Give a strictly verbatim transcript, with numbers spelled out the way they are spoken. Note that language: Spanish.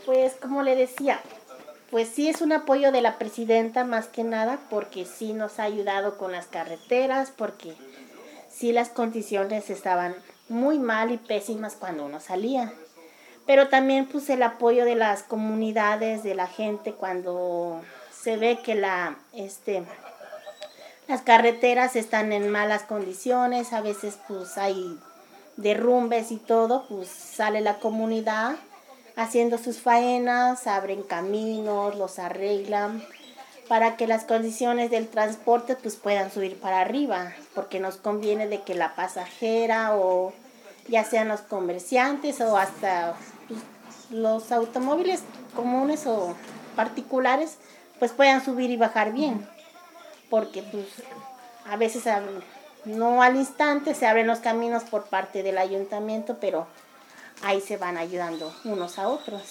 Pues como le decía, pues sí es un apoyo de la presidenta más que nada, porque sí nos ha ayudado con las carreteras, porque sí las condiciones estaban muy mal y pésimas cuando uno salía. Pero también pues el apoyo de las comunidades, de la gente cuando se ve que la, este, las carreteras están en malas condiciones, a veces pues hay derrumbes y todo, pues sale la comunidad haciendo sus faenas, abren caminos, los arreglan para que las condiciones del transporte pues puedan subir para arriba, porque nos conviene de que la pasajera o ya sean los comerciantes o hasta pues, los automóviles comunes o particulares pues puedan subir y bajar bien, porque pues a veces no al instante se abren los caminos por parte del ayuntamiento, pero ahí se van ayudando unos a otros.